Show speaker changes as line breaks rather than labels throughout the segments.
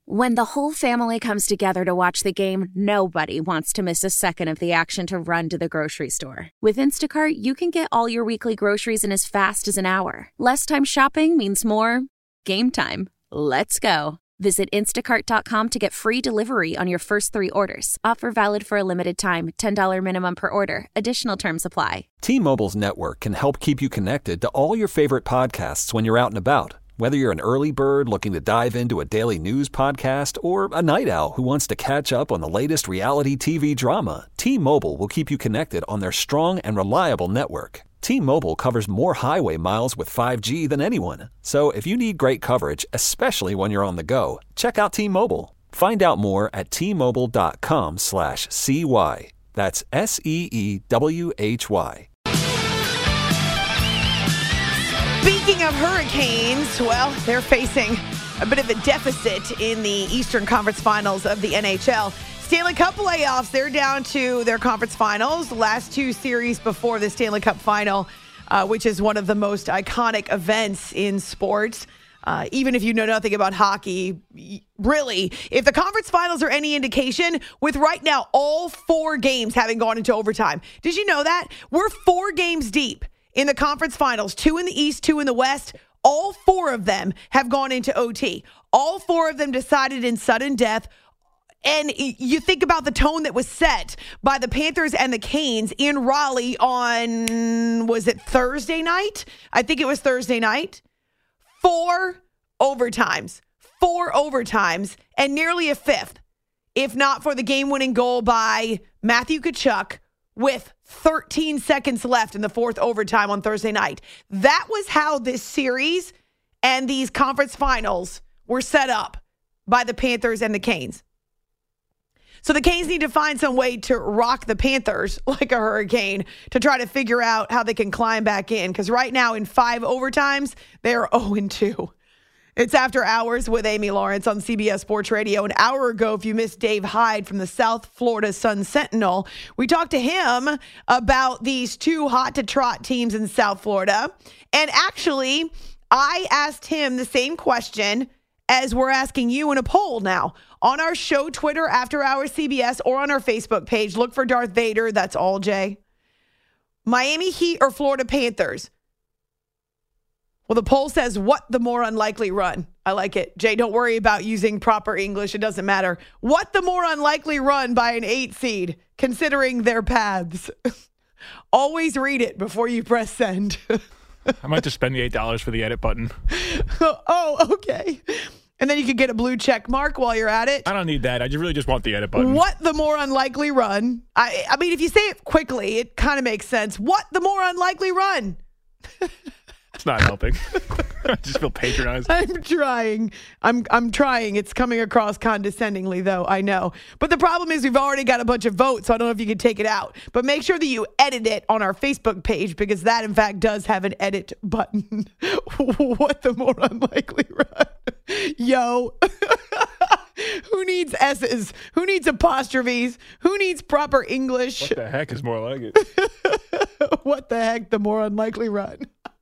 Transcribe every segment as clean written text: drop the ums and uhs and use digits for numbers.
When the whole family comes together to watch the game, nobody wants to miss a second of the action to run to the grocery store. With Instacart, you can get all your weekly groceries in as fast as an hour. Less time shopping means more game time. Let's go. Visit instacart.com to get free delivery on your first 3 orders. Offer valid for a limited time. $10 minimum per order. Additional terms apply.
T-Mobile's network can help keep you connected to all your favorite podcasts when you're out and about. Whether you're an early bird looking to dive into a daily news podcast or a night owl who wants to catch up on the latest reality TV drama, T-Mobile will keep you connected on their strong and reliable network. T-Mobile covers more highway miles with 5G than anyone. So if you need great coverage, especially when you're on the go, check out T-Mobile. Find out more at T-Mobile.com/CY. That's SEEWHY.
Speaking of hurricanes, well, they're facing a bit of a deficit in the Eastern Conference Finals of the NHL. Stanley Cup playoffs, they're down to their conference finals. Last 2 series before the Stanley Cup final, which is one of the most iconic events in sports. Even if you know nothing about hockey, really, if the conference finals are any indication, with right now all 4 games having gone into overtime. Did you know that? We're 4 games deep in the conference finals, 2 in the East, 2 in the West. All 4 of them have gone into OT. All 4 of them decided in sudden death. And you think about the tone that was set by the Panthers and the Canes in Raleigh on, was it Thursday night? I think it was Thursday night. 4 overtimes, and nearly a 5th, if not for the game-winning goal by Matthew Tkachuk with 13 seconds left in the 4th overtime on Thursday night. That was how this series and these conference finals were set up by the Panthers and the Canes. So the Canes need to find some way to rock the Panthers like a hurricane to try to figure out how they can climb back in. Because right now in 5 overtimes, they're 0-2. It's After Hours with Amy Lawrence on CBS Sports Radio. An hour ago, if you missed Dave Hyde from the South Florida Sun-Sentinel, we talked to him about these 2 hot-to-trot teams in South Florida. And actually, I asked him the same question as we're asking you in a poll now. On our show Twitter, After Hours CBS, or on our Facebook page, look for Darth Vader. That's all, Jay. Miami Heat or Florida Panthers? Well, the poll says, what the more unlikely run? I like it. Jay, don't worry about using proper English. It doesn't matter. What the more unlikely run by an 8 seed, considering their paths? Always read it before you press send.
I might just spend the $8 for the edit button.
Oh, okay. And then you could get a blue check mark while you're at it.
I don't need that. I really just want the edit button.
What the more unlikely run? I mean, if you say it quickly, it kind of makes sense. What the more unlikely run?
It's not helping. I just feel patronized.
I'm trying. I'm trying. It's coming across condescendingly, though, I know. But the problem is we've already got a bunch of votes, so I don't know if you can take it out. But make sure that you edit it on our Facebook page, because that, in fact, does have an edit button. What the more unlikely run? Yo. Who needs S's? Who needs apostrophes? Who needs proper English?
What the heck is more like it?
What the heck, the more unlikely run?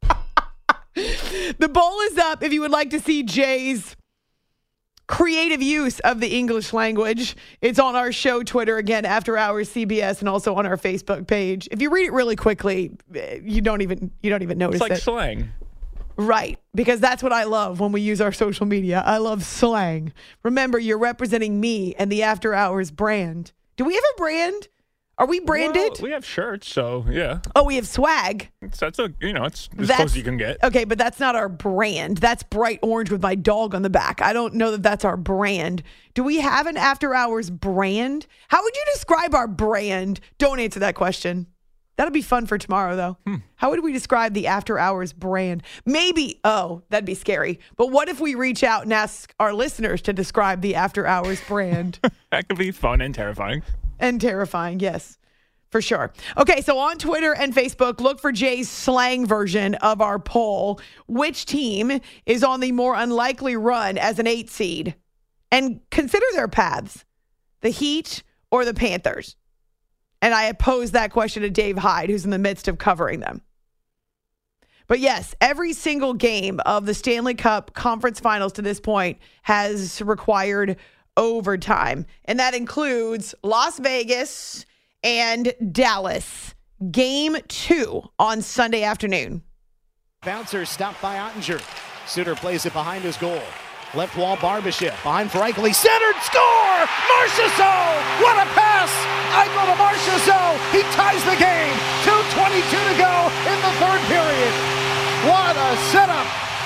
The poll is up if you would like to see Jay's creative use of the English language. It's on our show Twitter, again, After Hours CBS, and also on our Facebook page. If you read it really quickly, you don't even notice it.
It's like slang.
Right, because that's what I love when we use our social media. I love slang. Remember, you're representing me and the After Hours brand. Do we have a brand? Are we branded?
Well, we have shirts, so yeah.
Oh, we have swag.
It's as close as you can get.
Okay, but that's not our brand. That's bright orange with my dog on the back. I don't know that that's our brand. Do we have an After Hours brand? How would you describe our brand? Don't answer that question. That'll be fun for tomorrow, though. How would we describe the After Hours brand? Maybe, that'd be scary. But what if we reach out and ask our listeners to describe the After Hours brand?
That could be fun and terrifying.
And terrifying, yes, for sure. Okay, so on Twitter and Facebook, look for Jay's slang version of our poll. Which team is on the more unlikely run as an 8 seed? And consider their paths, the Heat or the Panthers. And I posed that question to Dave Hyde, who's in the midst of covering them. But yes, every single game of the Stanley Cup Conference Finals to this point has required overtime. And that includes Las Vegas and Dallas. Game 2 on Sunday afternoon.
Bouncer stopped by Ottinger. Suter plays it behind his goal. Left wall Barbashev. Behind Franklin. Centered. Score! Marchessault! What a pass! Eichel to Marchessault. He ties the game. 2:22 to go in the third period. What a setup.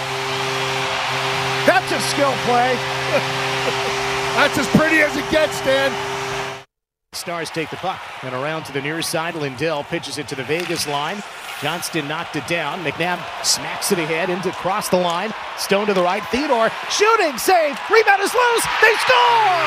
That's a skill play.
That's as pretty as it gets, Dan.
Stars take the puck and around to the near side. Lindell pitches it to the Vegas line. Johnston knocked it down. McNabb smacks it ahead into cross the line. Stone to the right. Theodore shooting, save. Rebound is loose. They score!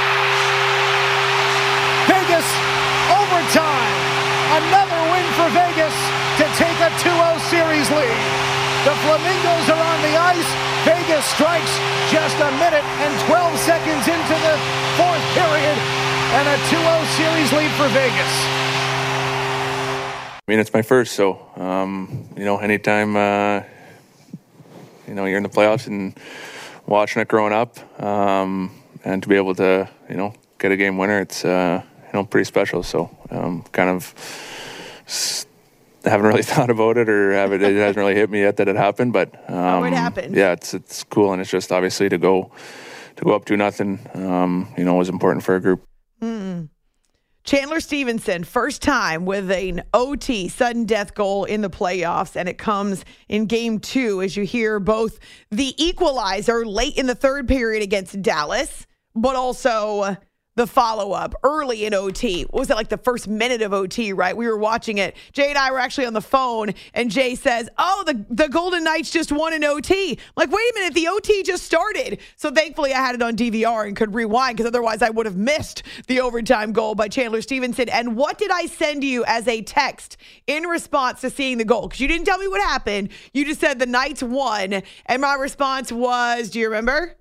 Vegas overtime. Another win for Vegas to take a 2-0 series lead. The Flamingos are on the ice. Vegas strikes just a minute and 12 seconds into the fourth period. And a 2-0 series lead for Vegas.
I mean, it's my first, so, anytime, you're in the playoffs and watching it growing up, and to be able to, get a game winner, it's, pretty special. So, haven't really thought about it it hasn't really hit me yet that it happened, but,
it happened.
Yeah, it's cool. And it's just obviously to go up 2-0, was important for our group.
Chandler Stevenson, first time with an OT sudden death goal in the playoffs, and it comes in game 2 as you hear both the equalizer late in the third period against Dallas, but also the follow-up early in OT. What was it, like the first minute of OT, right? We were watching it. Jay and I were actually on the phone, and Jay says, the Golden Knights just won in OT. I'm like, wait a minute, the OT just started. So thankfully I had it on DVR and could rewind, because otherwise I would have missed the overtime goal by Chandler Stevenson. And what did I send you as a text in response to seeing the goal? Because you didn't tell me what happened. You just said the Knights won, and my response was, do you remember?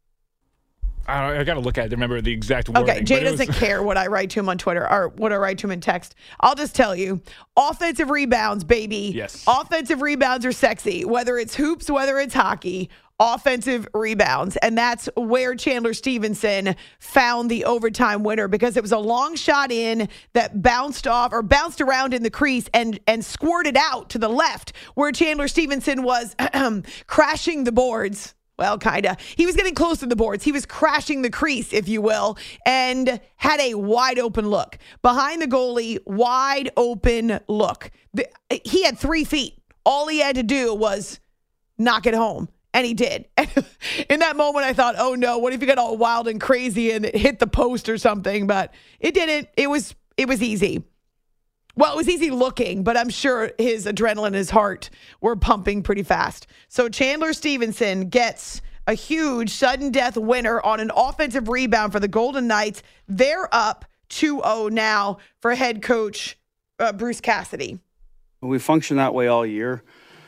I got to look at it to remember the exact wording.
Okay, Jay doesn't care what I write to him on Twitter or what I write to him in text. I'll just tell you, offensive rebounds, baby.
Yes.
Offensive rebounds are sexy, whether it's hoops, whether it's hockey. Offensive rebounds. And that's where Chandler Stevenson found the overtime winner, because it was a long shot in that bounced around in the crease and squirted out to the left, where Chandler Stevenson was crashing the boards. Well, kind of. He was getting close to the boards. He was crashing the crease, if you will, and had a wide open look. Behind the goalie, wide open look. He had 3 feet. All he had to do was knock it home. And he did. In that moment, I thought, oh no, what if he got all wild and crazy and it hit the post or something? But it didn't. It was easy. Well, it was easy looking, but I'm sure his adrenaline and his heart were pumping pretty fast. So Chandler Stevenson gets a huge sudden death winner on an offensive rebound for the Golden Knights. They're up 2-0 now for head coach Bruce Cassidy.
We function that way all year.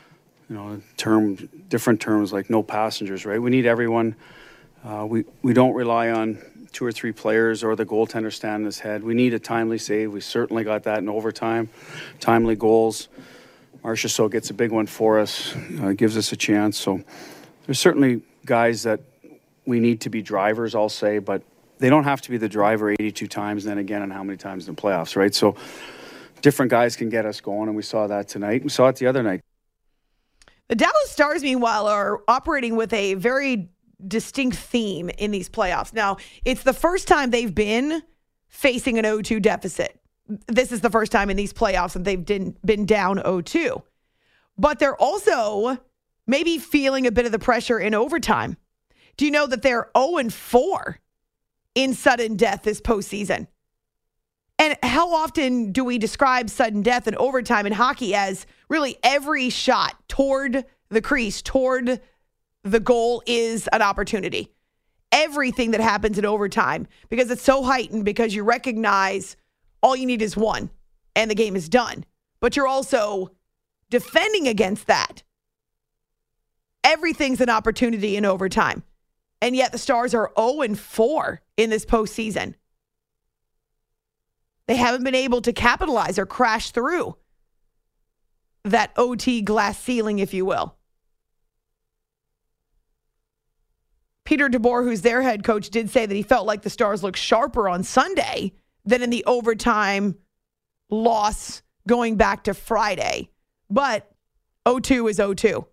Different terms like no passengers, right? We need everyone. We don't rely on 2 or 3 players or the goaltender standing his head. We need a timely save. We certainly got that in overtime. Timely goals. Marchessault gets a big one for us, gives us a chance. So there's certainly guys that we need to be drivers, I'll say, but they don't have to be the driver 82 times and then again and how many times in the playoffs, right? So different guys can get us going, and we saw that tonight. We saw it the other night.
The Dallas Stars, meanwhile, are operating with a very distinct theme in these playoffs. Now, it's the first time they've been facing an 0-2 deficit. This is the first time in these playoffs that they've been down 0-2. But they're also maybe feeling a bit of the pressure in overtime. Do you know that they're 0-4 in sudden death this postseason? And how often do we describe sudden death in overtime in hockey as really every shot toward the crease, toward the goal is an opportunity? Everything that happens in overtime, because it's so heightened, because you recognize all you need is one and the game is done. But you're also defending against that. Everything's an opportunity in overtime. And yet the Stars are 0-4 in this postseason. They haven't been able to capitalize or crash through. that OT glass ceiling, if you will. Peter DeBoer, who's their head coach, did say that he felt like the Stars looked sharper on Sunday than in the overtime loss going back to Friday. But 0-2 is 0-2.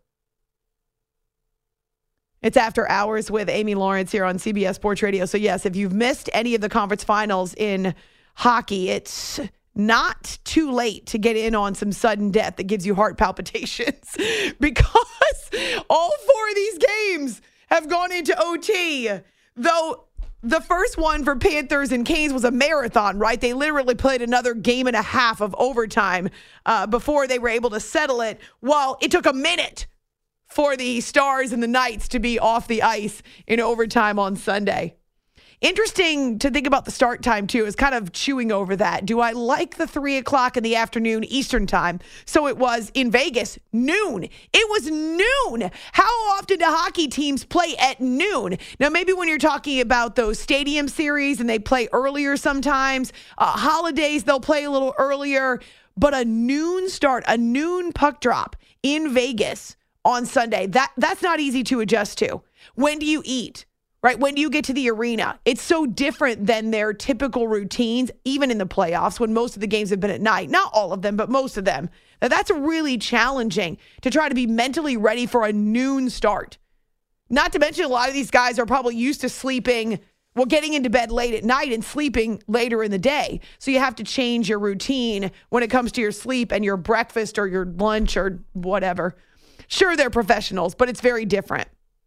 It's After Hours with Amy Lawrence here on CBS Sports Radio. So yes, if you've missed any of the conference finals in hockey, it's not too late to get in on some sudden death that gives you heart palpitations because all four of these games have gone into OT. Though the first one for Panthers and Canes was a marathon, right? They literally played another game and a half of overtime before they were able to settle it. Well, it took a minute for the Stars and the Knights to be off the ice in overtime on Sunday. Interesting to think about the start time, too, is kind of chewing over that. Do I like the 3 o'clock in the afternoon Eastern time? So it was in Vegas, noon. It was noon. How often do hockey teams play at noon? Now, maybe when you're talking about those stadium series and they play earlier sometimes, holidays, they'll play a little earlier. But a noon start, a noon puck drop in Vegas on Sunday, that's not easy to adjust to. When do you eat? Right? When do you get to the arena? It's so different than their typical routines, even in the playoffs, when most of the games have been at night. Not all of them, but most of them. Now, that's really challenging to try to be mentally ready for a noon start. Not to mention, a lot of these guys are probably used to sleeping, well, getting into bed late at night and sleeping later in the day. So you have to change your routine when it comes to your sleep and your breakfast or your lunch or whatever. Sure, they're professionals, but it's very different.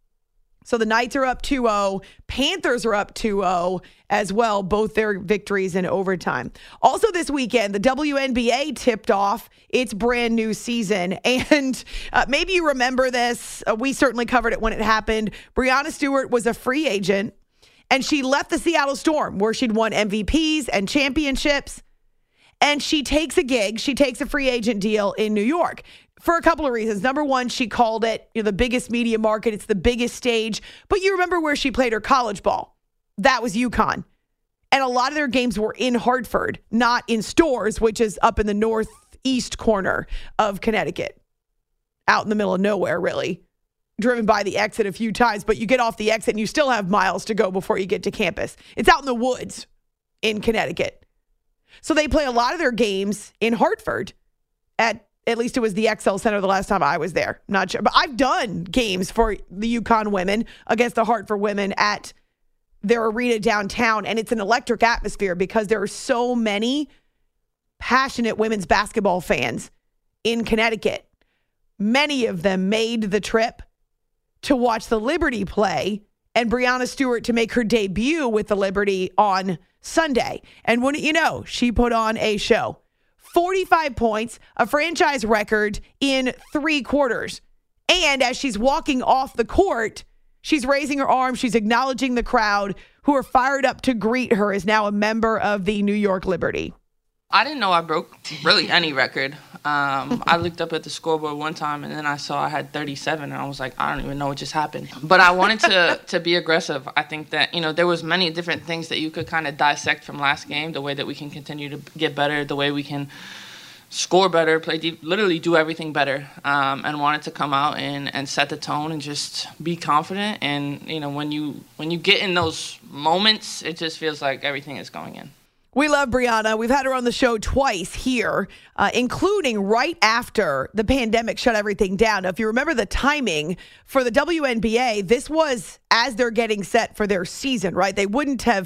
So the Knights are up 2-0. Panthers are up 2-0 as well, both their victories in overtime. Also this weekend, the WNBA tipped off its brand new season. And maybe you remember this. We certainly covered it when it happened. Breanna Stewart was a free agent, and she left the Seattle Storm, where she'd won MVPs and championships. And she takes a gig. She takes a free agent deal in New York. For a couple of reasons. Number one, she called it the biggest media market. It's the biggest stage. But you remember where she played her college ball. That was UConn. And a lot of their games were in Hartford, not in Storrs, which is up in the northeast corner of Connecticut. Out in the middle of nowhere, really. Driven by the exit a few times, but you get off the exit and you still have miles to go before you get to campus. It's out in the woods in Connecticut. So they play a lot of their games in Hartford at least it was the XL Center the last time I was there. Not sure. But I've done games for the UConn women against the Hartford women at their arena downtown. And it's an electric atmosphere because there are so many passionate women's basketball fans in Connecticut. Many of them made the trip to watch the Liberty play and Breanna Stewart to make her debut with the Liberty on Sunday. And wouldn't you know, she put on a show. 45 points, a franchise record in 3 quarters. And as she's walking off the court, she's raising her arm. She's acknowledging the crowd who are fired up to greet her as now a member of the New York Liberty.
I didn't know I broke really any record. I looked up at the scoreboard one time, and then I saw I had 37, and I was like, I don't even know what just happened. But I wanted to be aggressive. I think that, there was many different things that you could kind of dissect from last game, the way that we can continue to get better, the way we can score better, play deep, literally do everything better, and wanted to come out and set the tone and just be confident. And, when you get in those moments, it just feels like everything is going in.
We love Breanna. We've had her on the show twice here, including right after the pandemic shut everything down. Now, if you remember the timing for the WNBA, this was as they're getting set for their season, right? They wouldn't have,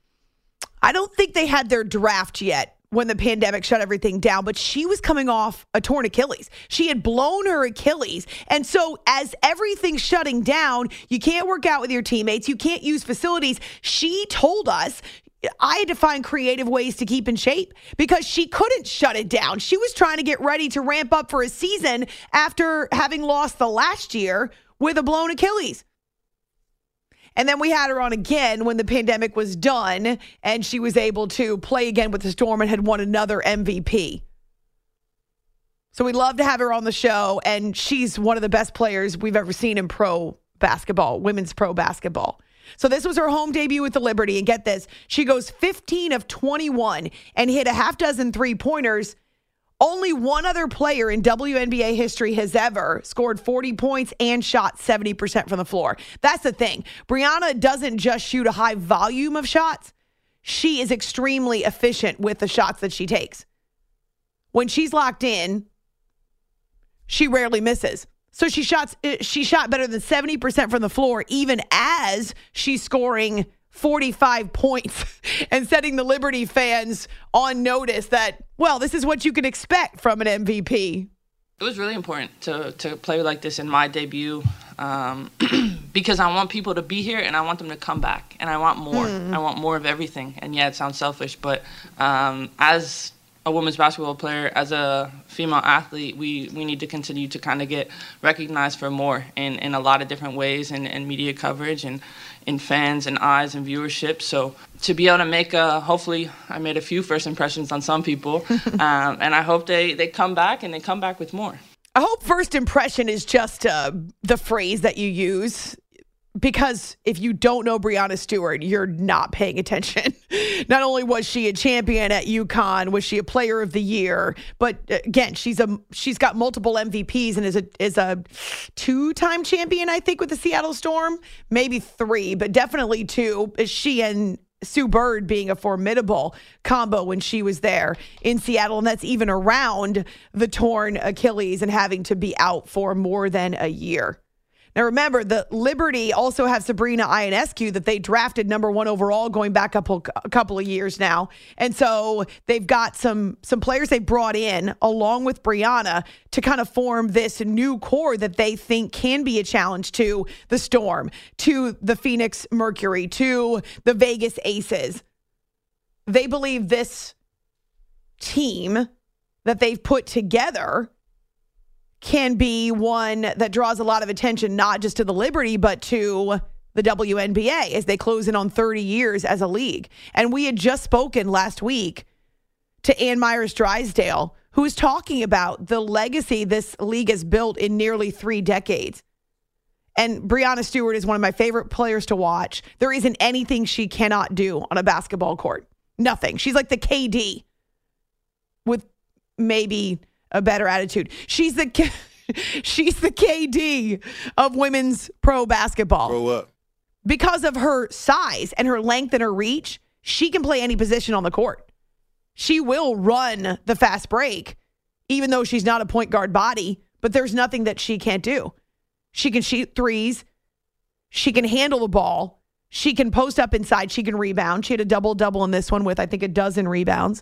I don't think they had their draft yet when the pandemic shut everything down, but she was coming off a torn Achilles. She had blown her Achilles. And so as everything's shutting down, you can't work out with your teammates. You can't use facilities. She told us, I had to find creative ways to keep in shape because she couldn't shut it down. She was trying to get ready to ramp up for a season after having lost the last year with a blown Achilles. And then we had her on again when the pandemic was done and she was able to play again with the Storm and had won another MVP. So we'd love to have her on the show, and she's one of the best players we've ever seen in pro basketball, women's pro basketball. So this was her home debut with the Liberty, and get this, she goes 15 of 21 and hit a half dozen 3-pointers Only one other player in WNBA history has ever scored 40 points and shot 70% from the floor. That's the thing. Brianna doesn't just shoot a high volume of shots. She is extremely efficient with the shots that she takes. When she's locked in, she rarely misses. So she shot better than 70% from the floor, even as she's scoring 45 points and setting the Liberty fans on notice that, well, this is what you can expect from an MVP.
It was really important to play like this in my debut because I want people to be here and I want them to come back and I want more. I want more of everything. And yeah, it sounds selfish, but as a women's basketball player, as a female athlete, we need to continue to kind of get recognized for more in a lot of different ways in media coverage and in fans and eyes and viewership. So to be able to make hopefully I made a few first impressions on some people and I hope they come back and they come back with more.
I hope first impression is just the phrase that you use. Because if you don't know Breanna Stewart, you're not paying attention. Not only was she a champion at UConn, was she a player of the year, but again, she's got multiple MVPs and is a two-time champion, I think, with the Seattle Storm. Maybe three, but definitely two. She and Sue Bird being a formidable combo when she was there in Seattle, and that's even around the torn Achilles and having to be out for more than a year. Now, remember, the Liberty also have Sabrina Ionescu that they drafted number 1 overall going back a couple of years now. And so they've got some players they brought in along with Brianna to kind of form this new core that they think can be a challenge to the Storm, to the Phoenix Mercury, to the Vegas Aces. They believe this team that they've put together can be one that draws a lot of attention, not just to the Liberty, but to the WNBA as they close in on 30 years as a league. And we had just spoken last week to Ann Myers Drysdale, who was talking about the legacy this league has built in nearly 3 decades. And Breanna Stewart is one of my favorite players to watch. There isn't anything she cannot do on a basketball court. Nothing. She's like the KD with maybe a better attitude. She's the KD of women's pro basketball.
Grow up.
Because of her size and her length and her reach, she can play any position on the court. She will run the fast break, even though she's not a point guard body, but there's nothing that she can't do. She can shoot threes. She can handle the ball. She can post up inside. She can rebound. She had a double-double in this one with, I think, 12 rebounds.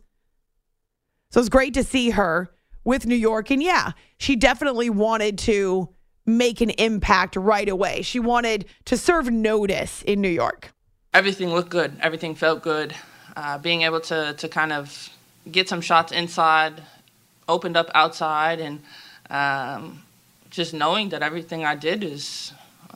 So it's great to see her with New York. And yeah, she definitely wanted to make an impact right away. She wanted to serve notice in New York.
Everything looked good. Everything felt good. Being able to kind of get some shots inside, opened up outside, and just knowing that everything I did is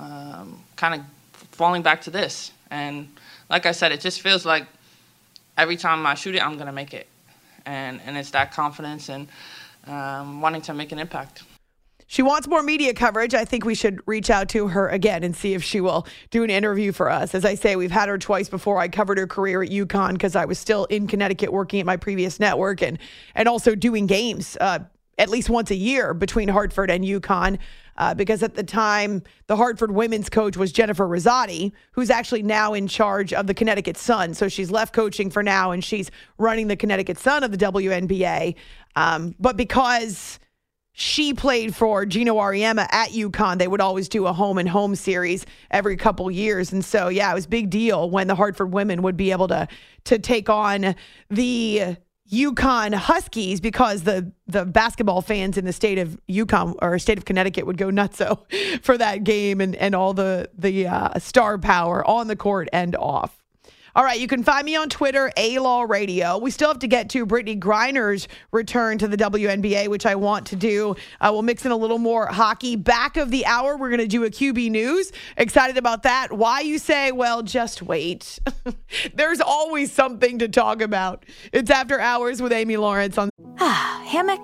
kind of falling back to this. And like I said, it just feels like every time I shoot it, I'm going to make it. And it's that confidence and wanting to make an impact.
She wants more media coverage. I think we should reach out to her again and see if she will do an interview for us. As I say, we've had her twice before. I covered her career at UConn because I was still in Connecticut working at my previous network and also doing games at least once a year between Hartford and UConn because at the time, the Hartford women's coach was Jennifer Rosati, who's actually now in charge of the Connecticut Sun. So she's left coaching for now, and she's running the Connecticut Sun of the WNBA. But because she played for Gino Auriemma at UConn, they would always do a home-and-home series every couple years. And so, yeah, it was a big deal when the Hartford women would be able to take on the UConn Huskies because the basketball fans in the state of UConn or state of Connecticut would go nutso for that game and all the star power on the court and off. All right, you can find me on Twitter, A-Law Radio. We still have to get to Brittany Griner's return to the WNBA, which I want to do. We'll mix in a little more hockey. Back of the hour, we're going to do a QB News. Excited about that. Why, you say? Well, just wait. There's always something to talk about. It's After Hours with Amy Lawrence on
Hammock?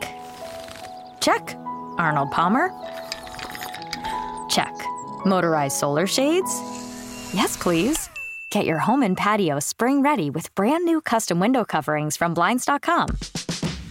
Check. Arnold Palmer? Check. Motorized solar shades? Yes, please. Get your home and patio spring ready with brand new custom window coverings from Blinds.com.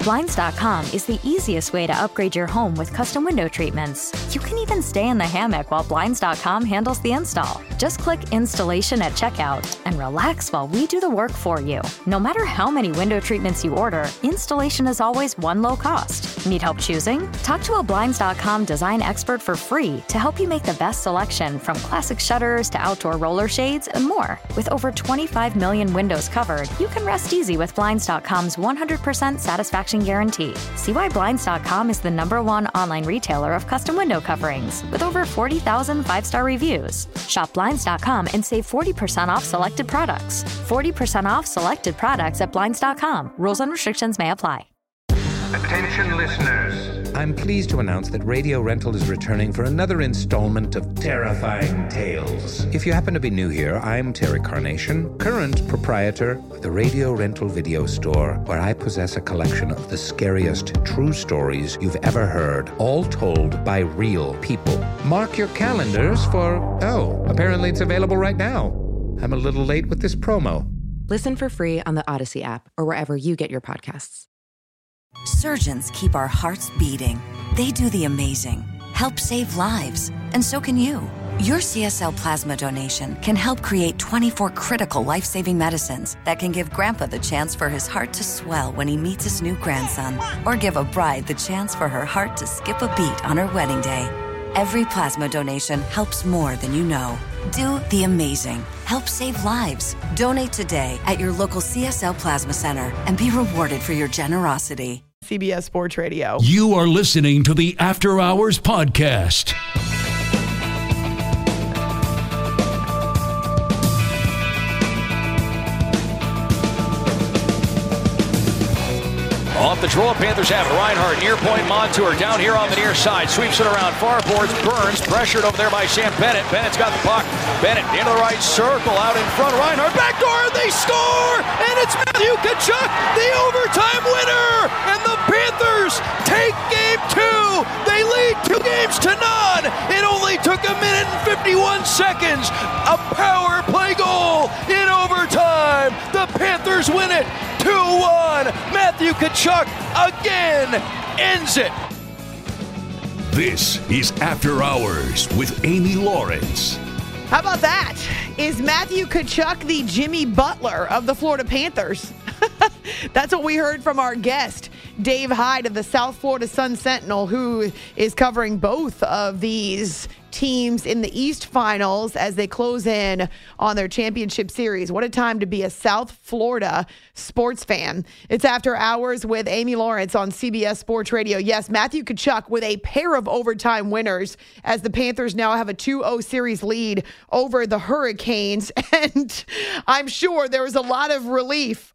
Blinds.com is the easiest way to upgrade your home with custom window treatments. You can even stay in the hammock while Blinds.com handles the install. Just click installation at checkout and relax while we do the work for you. No matter how many window treatments you order, installation is always one low cost. Need help choosing? Talk to a Blinds.com design expert for free to help you make the best selection, from classic shutters to outdoor roller shades and more. With over 25 million windows covered, you can rest easy with Blinds.com's 100% satisfaction guarantee. See why Blinds.com is the #1 online retailer of custom window coverings, with over 40,000 5-star reviews. Shop Blinds.com and save 40% off selected products. 40% off selected products at Blinds.com. Rules and restrictions may apply.
Attention listeners.
I'm pleased to announce that Radio Rental is returning for another installment of Terrifying Tales. If you happen to be new here, I'm Terry Carnation, current proprietor of the Radio Rental Video Store, where I possess a collection of the scariest true stories you've ever heard, all told by real people. Mark your calendars for, apparently it's available right now. I'm a little late with this promo.
Listen for free on the Odyssey app or wherever you get your podcasts.
Surgeons keep our hearts beating. They do the amazing, help save lives, and so can you. Your CSL plasma donation can help create 24 critical life-saving medicines that can give Grandpa the chance for his heart to swell when he meets his new grandson, or give a bride the chance for her heart to skip a beat on her wedding day. Every plasma donation helps more than you know. Do the amazing. Help save lives. Donate today at your local CSL Plasma Center and be rewarded for your generosity.
CBS Sports Radio.
You are listening to the After Hours Podcast.
Off the draw, Panthers have it. Reinhart, near point, Montour down here on the near side. Sweeps it around far boards. Burns, pressured over there by Sam Bennett. Bennett's got the puck. Bennett into the right circle, out in front. Reinhart, backdoor, they score! And it's Matthew Tkachuk, the overtime winner! And the Panthers take game 2. They lead 2-0. It only took 1 minute and 51 seconds. A power play goal in overtime. The Panthers win it 2-1. Matthew Tkachuk again ends it.
This is After Hours with Amy Lawrence.
How about that? Is Matthew Tkachuk the Jimmy Butler of the Florida Panthers? That's what we heard from our guest, Dave Hyde of the South Florida Sun Sentinel, who is covering both of these teams in the East Finals as they close in on their championship series. What a time to be a South Florida sports fan. It's After Hours with Amy Lawrence on CBS Sports Radio. Yes, Matthew Tkachuk with a pair of overtime winners as the Panthers now have a 2-0 series lead over the Hurricanes. And I'm sure there was a lot of relief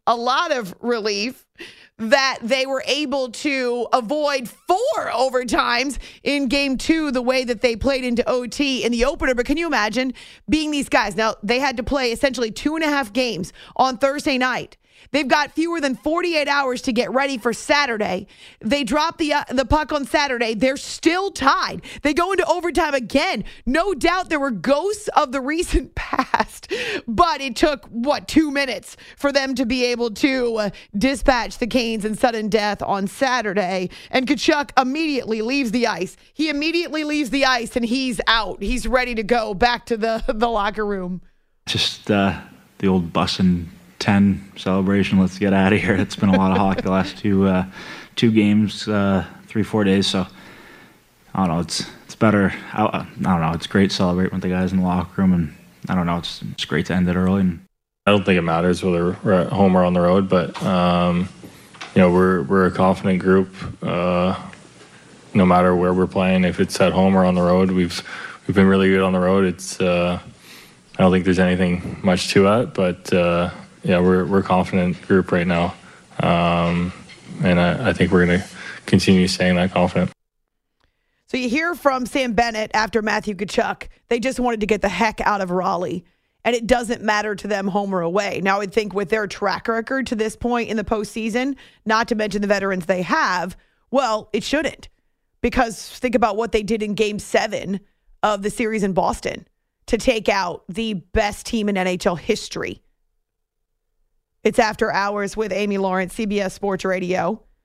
that they were able to avoid 4 overtimes in game 2 the way that they played into OT in the opener. But can you imagine being these guys? Now, they had to play essentially 2.5 games on Thursday night. They've got fewer than 48 hours to get ready for Saturday. They drop the puck on Saturday. They're still tied. They go into overtime again. No doubt there were ghosts of the recent past, but it took, 2 minutes for them to be able to dispatch the Canes in sudden death on Saturday. And Tkachuk immediately leaves the ice. He immediately leaves the ice and he's out. He's ready to go back to the locker room.
Just the old bussin' 10 celebration. Let's get out of here. It's been a lot of hockey the last two games, 3-4 days. So I don't know. It's better. I don't know. It's great celebrating with the guys in the locker room, and I don't know. It's great to end it early. And
I don't think it matters whether we're at home or on the road, but we're a confident group. No matter where we're playing, if it's at home or on the road, we've been really good on the road. It's I don't think there's anything much to it, but. We're a confident group right now, and I think we're going to continue staying that confident.
So you hear from Sam Bennett after Matthew Tkachuk. They just wanted to get the heck out of Raleigh, and it doesn't matter to them home or away. Now, I would think with their track record to this point in the postseason, not to mention the veterans they have, well, it shouldn't. Because think about what they did in Game 7 of the series in Boston to take out the best team in NHL history. It's After Hours with Amy Lawrence, CBS Sports Radio.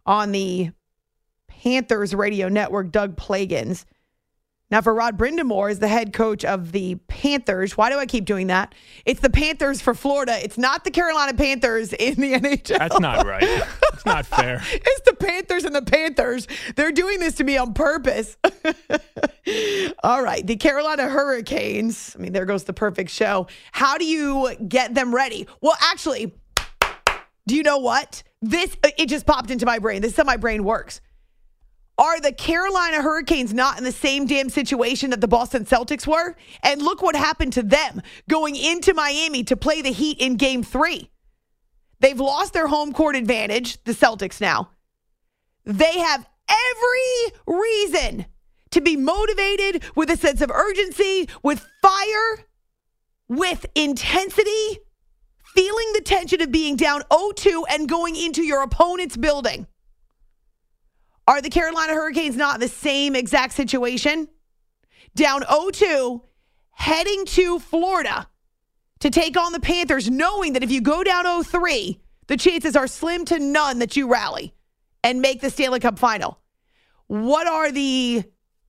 on the Panthers radio network, Doug Plagans. Now, for Rod Brind'Amour is the head coach of the Panthers. Why do I keep doing that? It's the Panthers for Florida. It's not the Carolina Panthers in the NHL.
That's not right. It's not fair.
It's the Panthers and the Panthers. They're doing this to me on purpose. All right. The Carolina Hurricanes. I mean, there goes the perfect show. How do you get them ready? Well, actually, do you know what? It just popped into my brain. This is how my brain works. Are the Carolina Hurricanes not in the same damn situation that the Boston Celtics were? And look what happened to them going into Miami to play the Heat in Game 3. They've lost their home court advantage, the Celtics now. They have every reason to be motivated with a sense of urgency, with fire, with intensity, feeling the tension of being down 0-2 and going into your opponent's building. Are the Carolina Hurricanes not in the same exact situation? Down 0-2, heading to Florida to take on the Panthers, knowing that if you go down 0-3, the chances are slim to none that you rally and make the Stanley Cup final. What are the...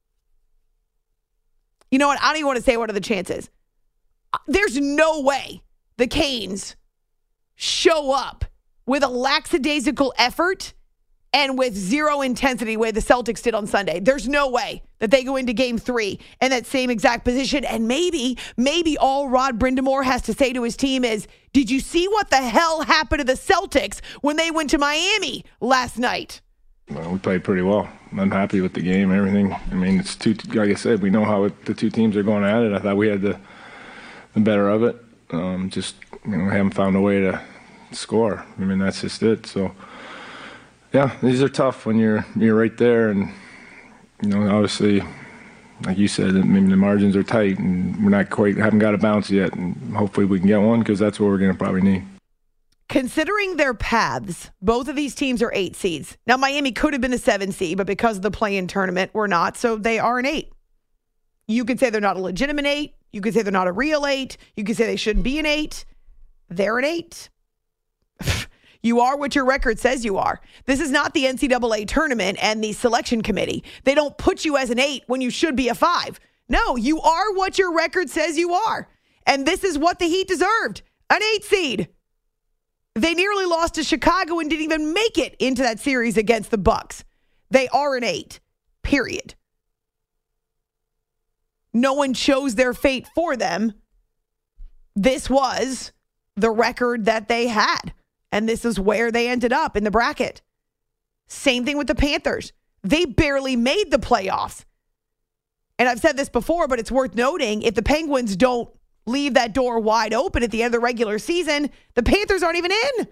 You know what? I don't even want to say what are the chances. There's no way the Canes show up with a lackadaisical effort and with zero intensity the way the Celtics did on Sunday. There's no way that they go into Game 3 in that same exact position. And maybe all Rod Brind'Amour has to say to his team is, did you see what the hell happened to the Celtics when they went to Miami last night?
Well, we played pretty well. I'm happy with the game, everything. I mean, it's like I said, we know how the two teams are going at it. I thought we had the better of it. Just, we haven't found a way to score. I mean, that's just it. So, yeah, these are tough when you're right there, and obviously, like you said, maybe the margins are tight, and we're not haven't got a bounce yet, and hopefully we can get one because that's what we're going to probably need.
Considering their paths, both of these teams are 8 seeds. Now, Miami could have been a 7 seed, but because of the play-in tournament, we're not, so they are an 8. You could say they're not a legitimate 8. You could say they're not a real 8. You could say they shouldn't be an 8. They're an 8. You are what your record says you are. This is not the NCAA tournament and the selection committee. They don't put you as an 8 when you should be a 5. No, you are what your record says you are. And this is what the Heat deserved. An 8 seed. They nearly lost to Chicago and didn't even make it into that series against the Bucks. They are an 8. Period. No one chose their fate for them. This was the record that they had. And this is where they ended up in the bracket. Same thing with the Panthers. They barely made the playoffs. And I've said this before, but it's worth noting, if the Penguins don't leave that door wide open at the end of the regular season, the Panthers aren't even in.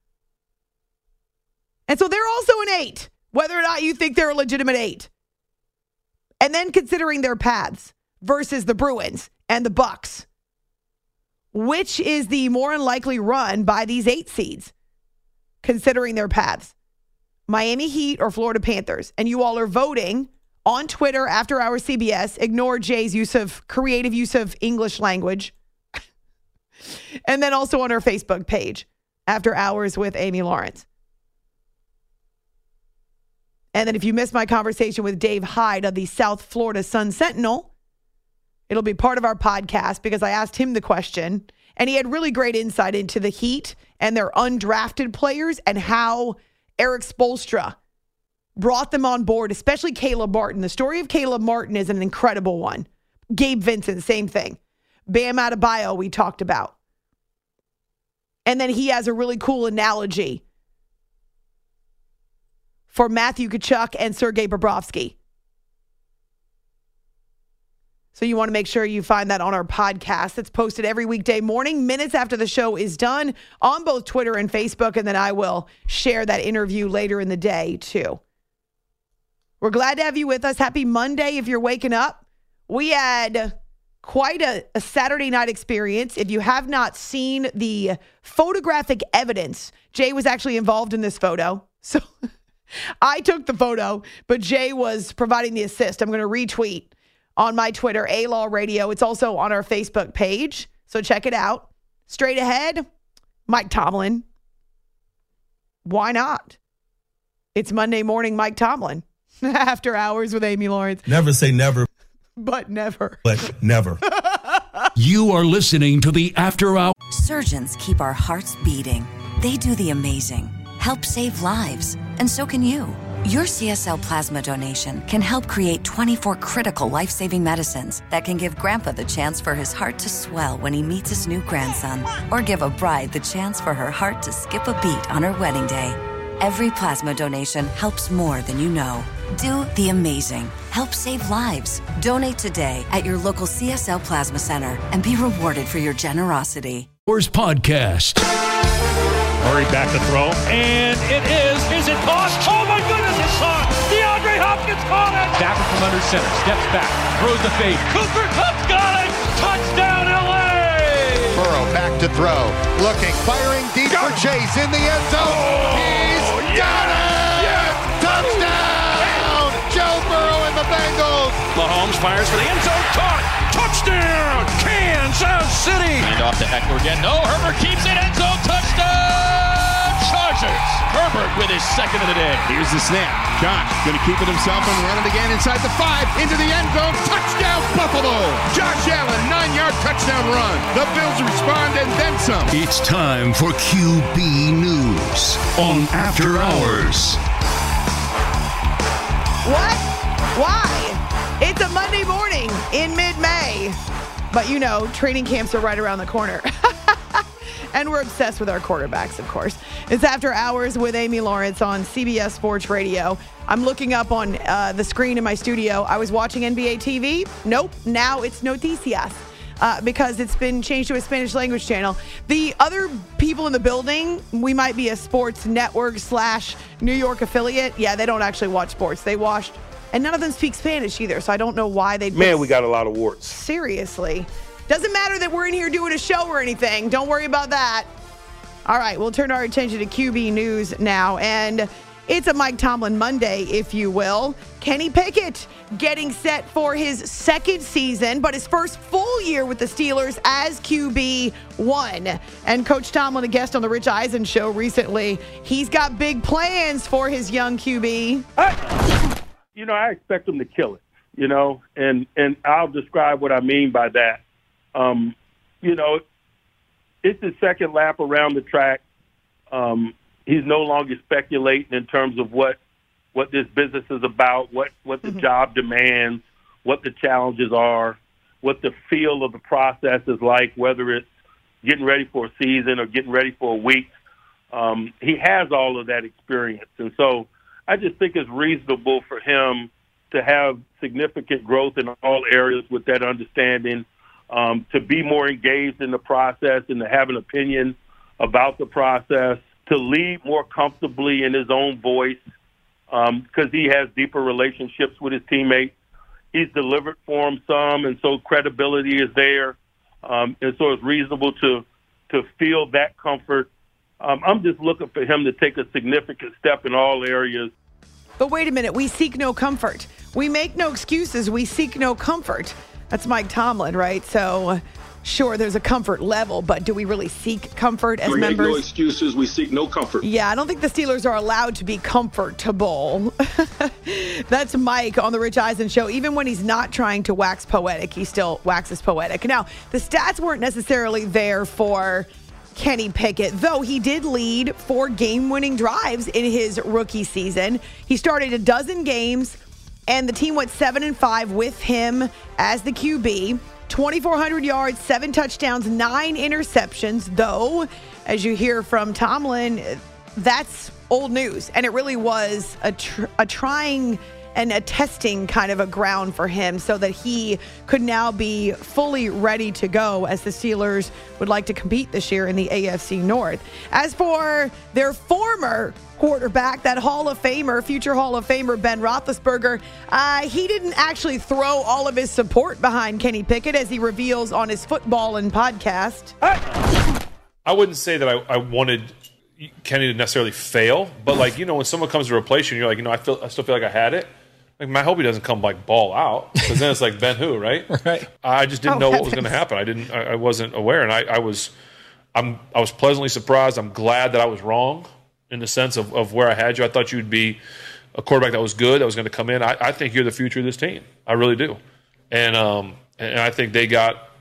And so they're also an 8, whether or not you think they're a legitimate 8. And then considering their paths versus the Bruins and the Bucks, which is the more unlikely run by these 8 seeds, considering their paths? Miami Heat or Florida Panthers? And you all are voting on Twitter, After Hours CBS. Ignore Jay's creative use of English language. And then also on our Facebook page, After Hours with Amy Lawrence. And then if you missed my conversation with Dave Hyde of the South Florida Sun Sentinel, it'll be part of our podcast because I asked him the question, and he had really great insight into the Heat and their undrafted players and how Eric Spoelstra brought them on board, especially Caleb Martin. The story of Caleb Martin is an incredible one. Gabe Vincent, same thing. Bam Adebayo, we talked about. And then he has a really cool analogy for Matthew Tkachuk and Sergei Bobrovsky. So you want to make sure you find that on our podcast. It's posted every weekday morning, minutes after the show is done, on both Twitter and Facebook. And then I will share that interview later in the day, too. We're glad to have you with us. Happy Monday if you're waking up. We had quite a Saturday night experience. If you have not seen the photographic evidence, Jay was actually involved in this photo. So I took the photo, but Jay was providing the assist. I'm going to retweet on my Twitter, A-Law Radio. It's also on our Facebook page, so check it out. Straight ahead, Mike Tomlin. Why not? It's Monday morning, Mike Tomlin. After Hours with Amy Lawrence.
Never say never.
But never.
But never.
You are listening to the After Hours.
Surgeons keep our hearts beating. They do the amazing, help save lives, and so can you. Your CSL plasma donation can help create 24 critical life-saving medicines that can give Grandpa the chance for his heart to swell when he meets his new grandson, or give a bride the chance for her heart to skip a beat on her wedding day. Every plasma donation helps more than you know. Do the amazing. Help save lives. Donate today at your local CSL Plasma Center and be rewarded for your generosity.
Podcast.
Murray back to throw, and it is. Is it caught? Oh my goodness, it's caught! DeAndre Hopkins caught it!
Stafford from under center, steps back, throws the fade.
Cooper Kupp got it! Touchdown LA!
Burrow back to throw, looking, firing deep for Chase in the end zone. He's got it! Yes! Touchdown! Joe Burrow and the Bengals.
Mahomes fires for the end zone, caught! Touchdown! Kansas City!
And off to Eckler again. No, Herbert keeps it, end zone, touchdown! Chargers! Herbert with his second of the day.
Here's the snap. Josh going to keep it himself and run it again inside the 5, into the end zone. Touchdown, Buffalo! Josh Allen, 9-yard touchdown run. The Bills respond and then some.
It's time for QB News on After Hours.
What? Why? It's a Monday morning in mid-May. But you know, training camps are right around the corner. And we're obsessed with our quarterbacks, of course. It's After Hours with Amy Lawrence on CBS Sports Radio. I'm looking up on the screen in my studio. I was watching NBA TV. Nope. Now it's Noticias. Because it's been changed to a Spanish language channel. The other people in the building, we might be a sports network / New York affiliate. Yeah, they don't actually watch sports. They watch, and none of them speak Spanish either, so I don't know why they'd...
Man, we got a lot of warts.
Seriously. Doesn't matter that we're in here doing a show or anything. Don't worry about that. All right, we'll turn our attention to QB News now, and it's a Mike Tomlin Monday, if you will. Kenny Pickett getting set for his second season, but his first full year with the Steelers as QB1. And Coach Tomlin, a guest on the Rich Eisen show recently, he's got big plans for his young QB.
I expect him to kill it, and I'll describe what I mean by that. It's his second lap around the track. He's no longer speculating in terms of what this business is about, what the job demands, what the challenges are, what the feel of the process is like, whether it's getting ready for a season or getting ready for a week. He has all of that experience. And so I just think it's reasonable for him to have significant growth in all areas with that understanding, to be more engaged in the process and to have an opinion about the process, to lead more comfortably in his own voice, because he has deeper relationships with his teammates. He's delivered for them some, and so credibility is there. And so it's reasonable to feel that comfort. I'm just looking for him to take a significant step in all areas.
But wait a minute, we seek no comfort. We make no excuses. We seek no comfort. That's Mike Tomlin, right? So, sure, there's a comfort level, but do we really seek comfort as members?
We make no excuses. We seek no comfort.
Yeah, I don't think the Steelers are allowed to be comfortable. That's Mike on the Rich Eisen show. Even when he's not trying to wax poetic, he still waxes poetic. Now, the stats weren't necessarily there for Kenny Pickett, though he did lead 4 game-winning drives in his rookie season. He started a dozen games, and the team went 7-5 with him as the QB. 2,400 yards, 7 touchdowns, 9 interceptions, though, as you hear from Tomlin, that's old news. And it really was a trying and a testing kind of a ground for him so that he could now be fully ready to go as the Steelers would like to compete this year in the AFC North. As for their former quarterback, that Hall of Famer, future Hall of Famer Ben Roethlisberger, he didn't actually throw all of his support behind Kenny Pickett, as he reveals on his Football and podcast.
I wouldn't say that I wanted Kenny to necessarily fail, but when someone comes to replace you, and you're like, I still feel like I had it. I hope he doesn't come ball out, because then it's like Ben who, right?
Right.
I just didn't know what was going to happen. I wasn't aware, and I was pleasantly surprised. I'm glad that I was wrong. in the sense of where I had you. I thought you'd be a quarterback that was good, that was going to come in. I think you're the future of this team. I really do. And I think they got,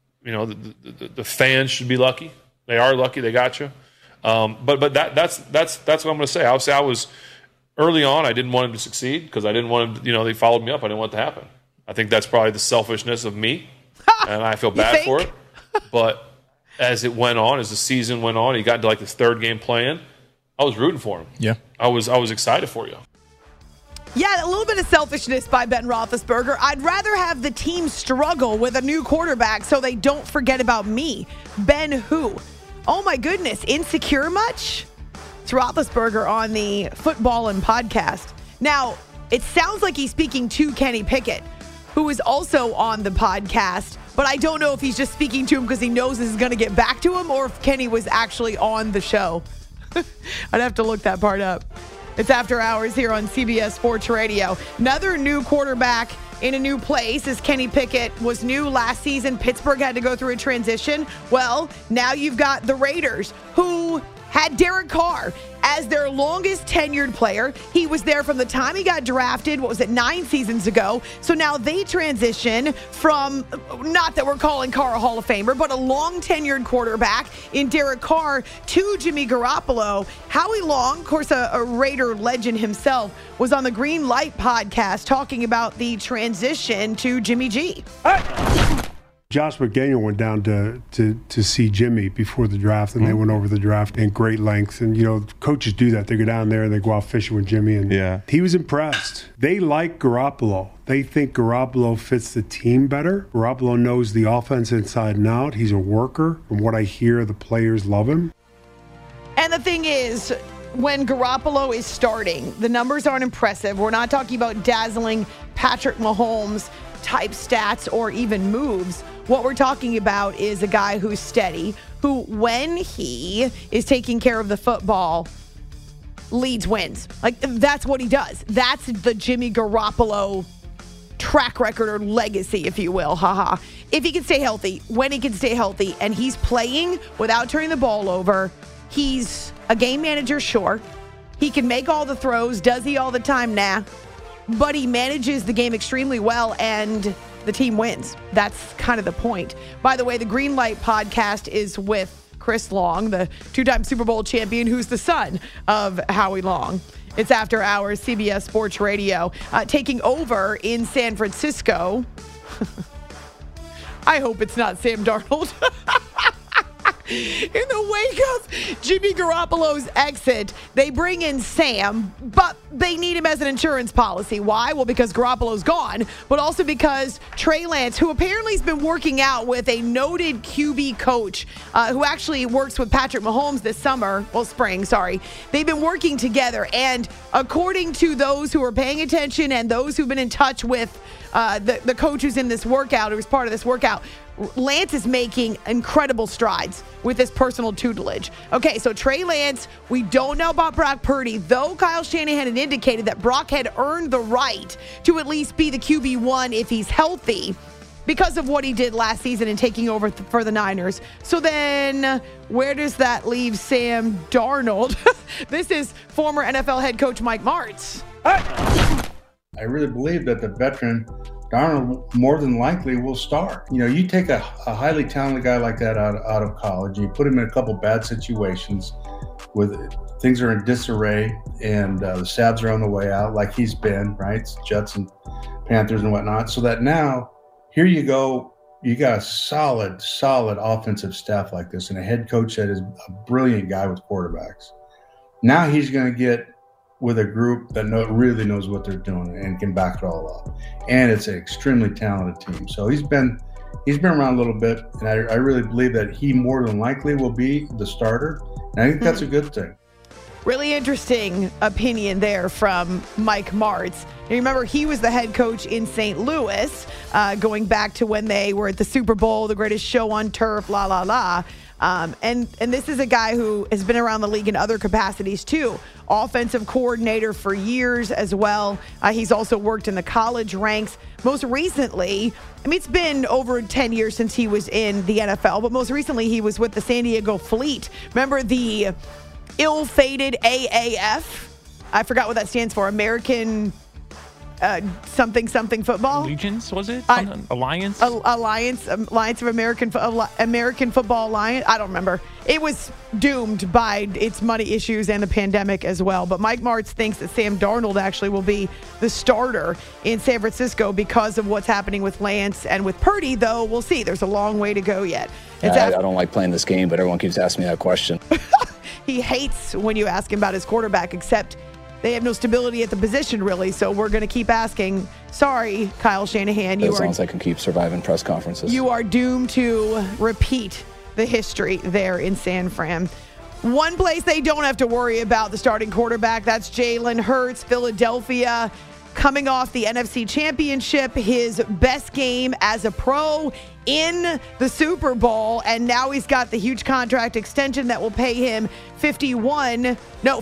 the fans should be lucky. They are lucky they got you. But that's what I'm going to say. I'll say I was early on. I didn't want him to succeed because I didn't want him. They followed me up. I didn't want it to happen. I think that's probably the selfishness of me, and I feel bad for it. But as it went on, as the season went on, he got into like his third game playing. I was rooting for him.
Yeah,
I was excited for you.
Yeah, a little bit of selfishness by Ben Roethlisberger. I'd rather have the team struggle with a new quarterback so they don't forget about me. Ben who? Oh, my goodness. Insecure much? It's Roethlisberger on the Football and Podcast. Now, it sounds like he's speaking to Kenny Pickett, who is also on the podcast, but I don't know if he's just speaking to him because he knows this is going to get back to him or if Kenny was actually on the show. I'd have to look that part up. It's After Hours here on CBS Sports Radio. Another new quarterback in a new place as Kenny Pickett was new last season. Pittsburgh had to go through a transition. Well, now you've got the Raiders, who had Derek Carr as their longest tenured player. He was there from the time he got drafted, 9 seasons ago. So now they transition from, not that we're calling Carr a Hall of Famer, but a long tenured quarterback in Derek Carr to Jimmy Garoppolo. Howie Long, of course, a Raider legend himself, was on the Green Light podcast talking about the transition to Jimmy G.
Josh McDaniel went down to see Jimmy before the draft, and they went over the draft in great length. And, coaches do that. They go down there and they go out fishing with Jimmy. And he was impressed. They like Garoppolo. They think Garoppolo fits the team better. Garoppolo knows the offense inside and out. He's a worker. From what I hear, the players love him.
And the thing is, when Garoppolo is starting, the numbers aren't impressive. We're not talking about dazzling Patrick Mahomes type stats or even moves. What we're talking about is a guy who's steady, who, when he is taking care of the football, leads wins. Like, that's what he does. That's the Jimmy Garoppolo track record or legacy, if you will. Haha. If he can stay healthy, when he can stay healthy, and he's playing without turning the ball over, he's a game manager, sure. He can make all the throws. Does he all the time? Nah. But he manages the game extremely well, and the team wins. That's kind of the point. By the way, the Green Light podcast is with Chris Long, the two-time Super Bowl champion, who's the son of Howie Long. It's After Hours, CBS Sports Radio. Taking over in San Francisco. I hope it's not Sam Darnold. In the wake of Jimmy Garoppolo's exit, they bring in Sam, but they need him as an insurance policy. Why? Well, because Garoppolo's gone, but also because Trey Lance, who apparently has been working out with a noted QB coach who actually works with Patrick Mahomes this spring, they've been working together. And according to those who are paying attention and those who've been in touch with the coach who's in this workout, who was part of this workout, Lance is making incredible strides with his personal tutelage. Okay, so Trey Lance, we don't know about Brock Purdy, though Kyle Shanahan had indicated that Brock had earned the right to at least be the QB1 if he's healthy because of what he did last season in taking over for the Niners. So then where does that leave Sam Darnold? This is former NFL head coach Mike Martz.
I really believe that the veteran Darnold more than likely will start. You take a highly talented guy like that out of college, and you put him in a couple bad situations with things are in disarray, and the Sabs are on the way out, like he's been, right? Jets and Panthers and whatnot. So that now, here you go, you got a solid offensive staff like this, and a head coach that is a brilliant guy with quarterbacks. Now he's going to get with a group that really knows what they're doing and can back it all up. And it's an extremely talented team. So he's been around a little bit, and I really believe that he more than likely will be the starter. And I think that's a good thing.
Really interesting opinion there from Mike Martz. You remember, he was the head coach in St. Louis, going back to when they were at the Super Bowl, the greatest show on turf, la, la, la. And this is a guy who has been around the league in other capacities too. Offensive coordinator for years as well. He's also worked in the college ranks. Most recently, it's been over 10 years since he was in the NFL, but most recently he was with the San Diego Fleet. Remember the ill-fated AAF. I forgot what that stands for. American something football.
Legions, was it? Alliance?
Alliance of American Football Alliance. I don't remember. It was doomed by its money issues and the pandemic as well. But Mike Martz thinks that Sam Darnold actually will be the starter in San Francisco because of what's happening with Lance and with Purdy, though we'll see. There's a long way to go yet.
I don't like playing this game, but everyone keeps asking me that question.
He hates when you ask him about his quarterback, except they have no stability at the position, really, so we're going to keep asking. Sorry, Kyle Shanahan.
As long as I can keep surviving press conferences.
You are doomed to repeat the history there in San Fran. One place they don't have to worry about the starting quarterback, that's Jalen Hurts, Philadelphia, coming off the NFC Championship, his best game as a pro in the Super Bowl, and now he's got the huge contract extension that will pay him $51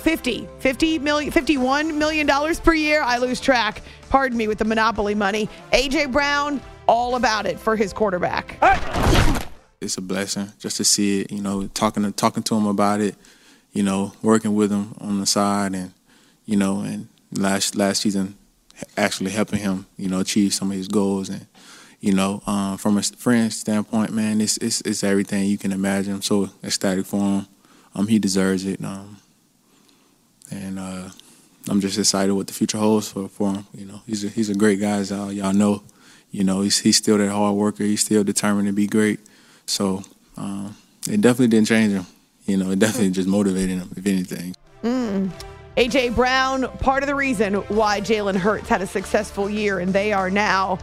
million per year. I lose track. Pardon me with the monopoly money. A.J. Brown, all about it for his quarterback.
It's a blessing just to see it, talking to him about it, working with him on the side and, and last season actually helping him, achieve some of his goals. And, from a friend standpoint, man, it's everything you can imagine. I'm so ecstatic for him. He deserves it. And I'm just excited what the future holds for him. He's a great guy, as y'all know. He's still that hard worker. He's still determined to be great. So it definitely didn't change him. It definitely just motivated him, if anything.
A.J. Brown, part of the reason why Jalen Hurts had a successful year, and they're now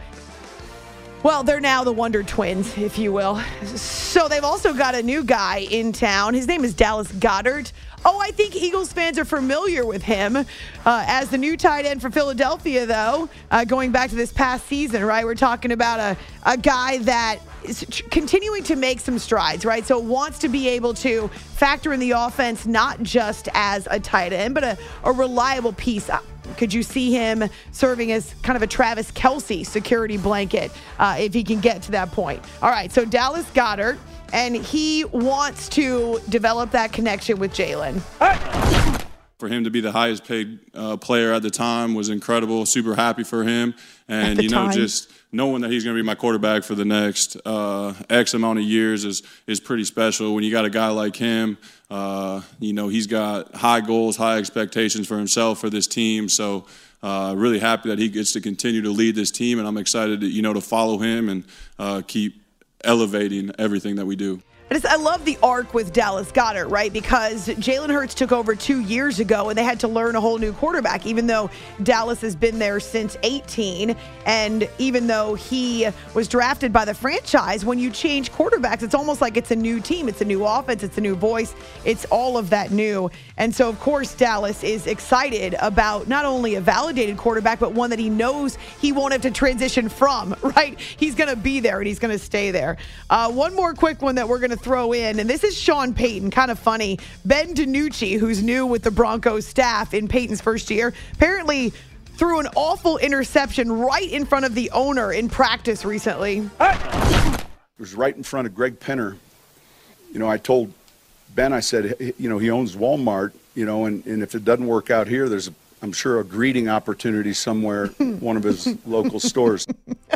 the Wonder Twins, if you will. So they've also got a new guy in town. His name is Dallas Goedert. Oh, I think Eagles fans are familiar with him as the new tight end for Philadelphia, though, going back to this past season, right? We're talking about a guy that is continuing to make some strides, right? So wants to be able to factor in the offense, not just as a tight end, but a reliable piece. Could you see him serving as kind of a Travis Kelce security blanket if he can get to that point? All right, so Dallas Goedert, and he wants to develop that connection with Jalen.
For him to be the highest paid player at the time was incredible. Super happy for him. And, just knowing that he's going to be my quarterback for the next X amount of years is pretty special. When you got a guy like him, he's got high goals, high expectations for himself, for this team. So really happy that he gets to continue to lead this team. And I'm excited to follow him and keep elevating everything that we do.
I love the arc with Dallas Goedert, right? Because Jalen Hurts took over 2 years ago, and they had to learn a whole new quarterback, even though Dallas has been there since 2018. And even though he was drafted by the franchise, when you change quarterbacks, it's almost like it's a new team. It's a new offense. It's a new voice. It's all of that new. And so, of course, Dallas is excited about not only a validated quarterback, but one that he knows he won't have to transition from, right? He's going to be there, and he's going to stay there. One more quick one that we're going to throw in, and this is Sean Payton. Kind of funny. Ben DiNucci, who's new with the Broncos staff in Payton's first year, apparently threw an awful interception right in front of the owner in practice recently.
It was right in front of Greg Penner. I told Ben, I said, he owns Walmart, and if it doesn't work out here, there's, I'm sure, a greeting opportunity somewhere, one of his local stores.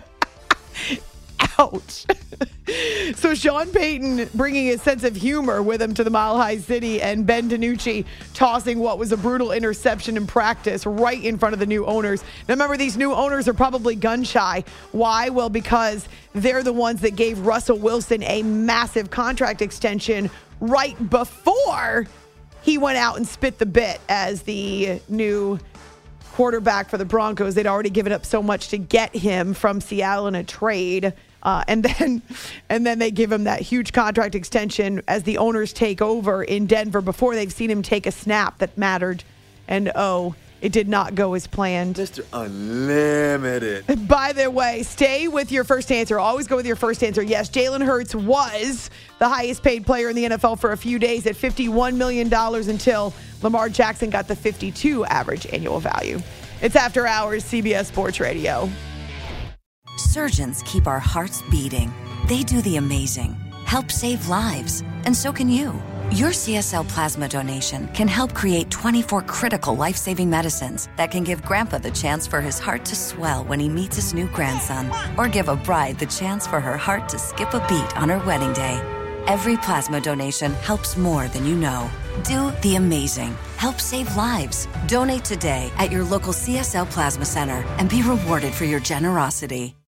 Ouch. So Sean Payton bringing his sense of humor with him to the Mile High City, and Ben DiNucci tossing what was a brutal interception in practice right in front of the new owners. Now remember, these new owners are probably gun shy. Why? Well, because they're the ones that gave Russell Wilson a massive contract extension right before he went out and spit the bit as the new quarterback for the Broncos. They'd already given up so much to get him from Seattle in a trade. And then they give him that huge contract extension as the owners take over in Denver before they've seen him take a snap that mattered. And it did not go as planned.
Mr. Unlimited.
By the way, stay with your first answer. Always go with your first answer. Yes, Jalen Hurts was the highest paid player in the NFL for a few days at $51 million until Lamar Jackson got the 52 average annual value. It's After Hours, CBS Sports Radio.
Surgeons keep our hearts beating. They do the amazing, help save lives, and so can you. Your CSL plasma donation can help create 24 critical life-saving medicines that can give Grandpa the chance for his heart to swell when he meets his new grandson, or give a bride the chance for her heart to skip a beat on her wedding day. Every plasma donation helps more than you know. Do the amazing. Help save lives. Donate today at your local CSL Plasma Center and be rewarded for your generosity.